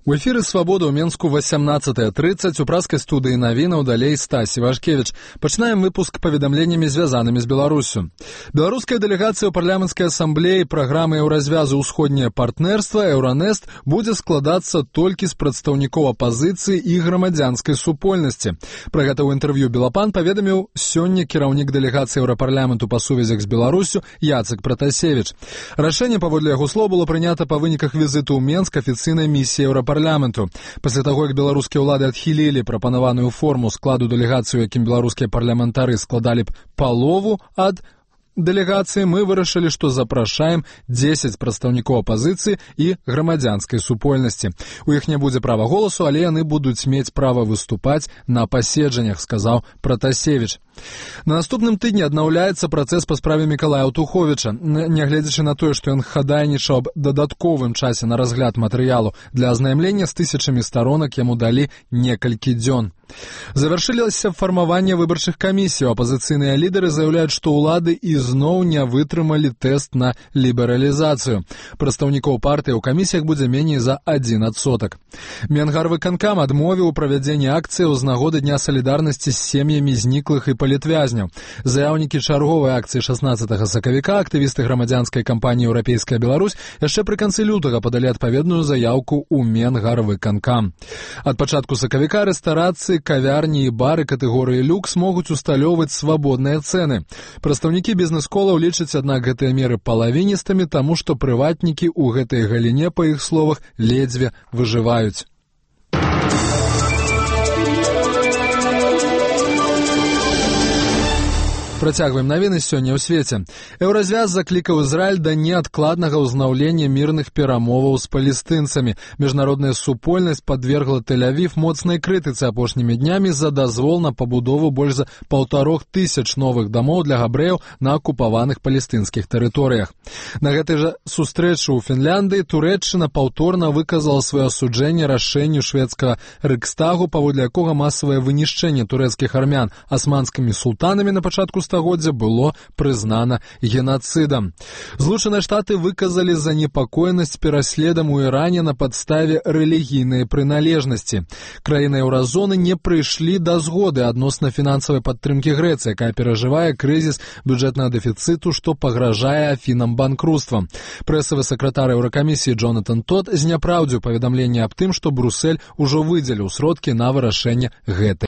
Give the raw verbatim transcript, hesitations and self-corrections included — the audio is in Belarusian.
У эфіры «Свабода» ў Менску восемнадцатая тридцать, у праскай студыі навінаў далей Стасі Вашкевіч. Пачынаем выпуск паведамленнямі, звязанымі з Беларусю. Беларуская дэлегацыя ў парламенцкай асамблеі праграмы еўразвязу «Усходняе партнерства» «Еўранест» будзе складацца толькі з прадстаўнікоў апазіцыі і грамадзянскай супольнасці. Пра гэта ў інтэрв'ю «Белапан» паведаміў сёння кіраўнік дэлегацыі Еўрапарламенту па сувязях з Беларусю Яцек Пратасевіч. Рашэнне, паводле яго слоў, было прынята па выніках візіту ў Менск афіцыйнай місіі Еўрапарламенту. парламенту. Пасля таго, як беларускія ўлады адхілілі прапанаваную форму складу дэлегацыі, якім беларускія парламентары складалі б палову ад дэлегацыі, мы вырашылі, што запрашаем дзесяць прадстаўнікоў апазіцыі і грамадзянскай супольнасці. У іх не будзе права голасу, але яны будуць мець права выступаць на паседжаннях, сказаў Пратасевіч. На наступным тыдні аднаўляецца працэс па справе Мікалая Аўтуховіча. Нягледзячы на тое, што ён хадайнічаў аб дадатковым часе на разгляд матэрыялу для азнаямлення з тысячамі старонак, яму далі некалькі дзён. Завяршылася фармаванне выбарчых камісій. Апазіцыйныя лідары заяўляюць, што ўлады ізноў не вытрымалі тэст на лібералізацыю. Прадстаўнікоў партыі ў камісіях будзе меней за адзін адсотак. Менгарвыканкам адмовіў у правядзенні акцыі з нагоды Дня салідарнасці з сем'ямі зніклых і палітвязняў. Заяўнікі чарговай акцыі шаснаццатага сакавіка, актывісты грамадзянскай кампаніі «Еўрапейская Беларусь» яшчэ пры канцы лютага падалі адпаведную заяўку ў Менгарвыканкам. Ад пачатку сакавіка рэстарацыі, кавярні і бары катэгорыі люкс могуць усталёўваць свабодныя цэны. Прадстаўнікі бізнес-колаў лічаць, аднак, гэтыя меры палавіністымі, таму што прыватнікі ў гэтай галіне, па іх словах, ледзьве выжываюць. Працягваем навіны сёння ў свеце. Еўразвяз заклікаў Ізраіль да неадкладнага ўзнаўлення мірных перамоваў з палестынцамі. Міжнародная супольнасць падвергла Тель-Авів моцнай крытыцы апошнімі днямі за дазвол на пабудову больш за паўтарох тысяч новых дамоў для габрэяў на акупаваных палестынскіх тэрыторыях. На гэтай жа сустрэчы ў Фінляндыі Турэччына паўторна выказала сваё асуджэнне рашэнню шведскага рэкстагу, паводле якога масавае вынішчэнне турэцкіх армян асманскімі султанамі на пачатку стагоддзя было прызнана генацыдам. Злучаныя Штаты выказалі занепакоенасць пераследам у Іране на падставе рэлігійнай прыналежнасці. Краіны еўразоны не прыйшлі да згоды адносна фінансавай падтрымкі Грэцыі, якая перажывае крызіс бюджэтнага дэфіцыту, што пагражае Афінам банкруцтвам. Прэсавы сакратар Еўракамісіі Джонатан Тод зняпраўдзіў паведамленне аб тым, што Брусэль ужо выдзеліў сродкі на вырашэнне гэтай